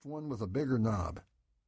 one with a bigger knob.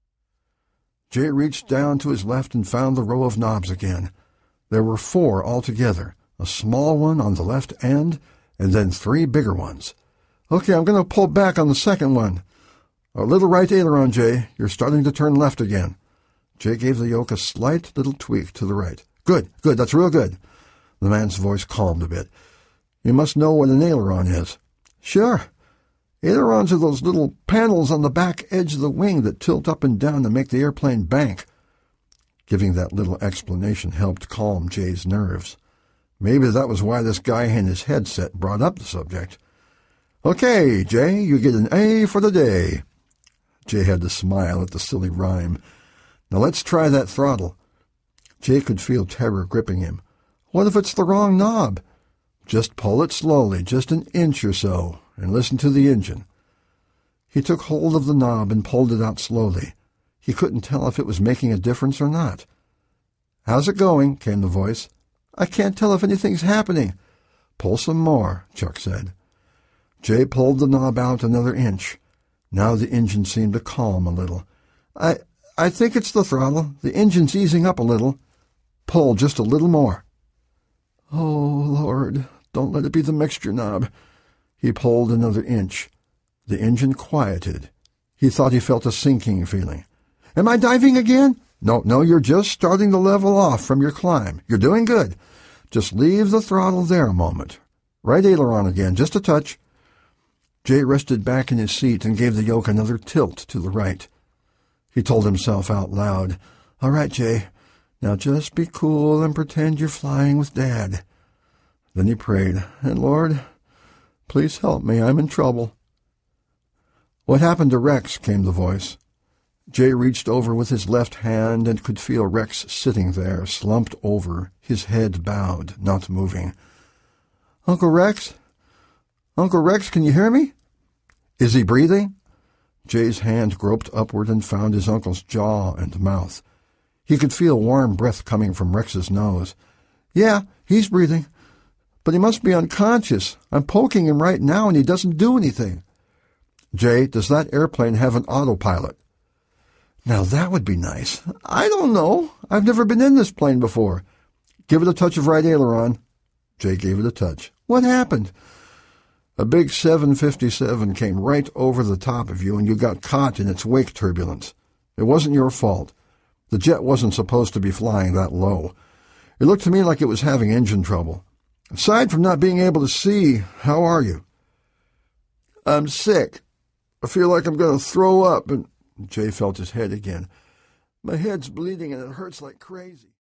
Jay reached down to his left and found the row of knobs again. There were 4 altogether, a small one on the left end, and then 3 bigger ones. Okay, I'm going to pull back on the second one. A little right aileron, Jay. You're starting to turn left again. Jay gave the yoke a slight little tweak to the right. Good, that's real good. The man's voice calmed a bit. You must know what an aileron is. Sure. Ailerons are those little panels on the back edge of the wing that tilt up and down to make the airplane bank. Giving that little explanation helped calm Jay's nerves. Maybe that was why this guy in his headset brought up the subject. Okay, Jay, you get an A for the day. Jay had to smile at the silly rhyme. Now let's try that throttle. Jay could feel terror gripping him. What if it's the wrong knob? Just pull it slowly, just an inch or so, and listen to the engine. He took hold of the knob and pulled it out slowly. He couldn't tell if it was making a difference or not. How's it going? Came the voice. I can't tell if anything's happening. Pull some more, Chuck said. Jay pulled the knob out another inch. Now the engine seemed to calm a little. I think it's the throttle. The engine's easing up a little. Pull just a little more. Oh, Lord, don't let it be the mixture knob. He pulled another inch. The engine quieted. He thought he felt a sinking feeling. Am I diving again? No, you're just starting to level off from your climb. You're doing good. Just leave the throttle there a moment. Right aileron again, just a touch. Jay rested back in his seat and gave the yoke another tilt to the right. He told himself out loud, All right, Jay, now just be cool and pretend you're flying with Dad. Then he prayed, And Lord, please help me, I'm in trouble. What happened to Rex? Came the voice. Jay reached over with his left hand and could feel Rex sitting there, slumped over, his head bowed, not moving. Uncle Rex? Uncle Rex, can you hear me? Is he breathing? Jay's hand groped upward and found his uncle's jaw and mouth. He could feel warm breath coming from Rex's nose. Yeah, he's breathing. But he must be unconscious. I'm poking him right now and he doesn't do anything. Jay, does that airplane have an autopilot? Now that would be nice. I don't know. I've never been in this plane before. Give it a touch of right aileron. Jay gave it a touch. What happened? A big 757 came right over the top of you and you got caught in its wake turbulence. It wasn't your fault. The jet wasn't supposed to be flying that low. It looked to me like it was having engine trouble. Aside from not being able to see, how are you? I'm sick. I feel like I'm going to throw up, and Jay felt his head again. My head's bleeding and it hurts like crazy.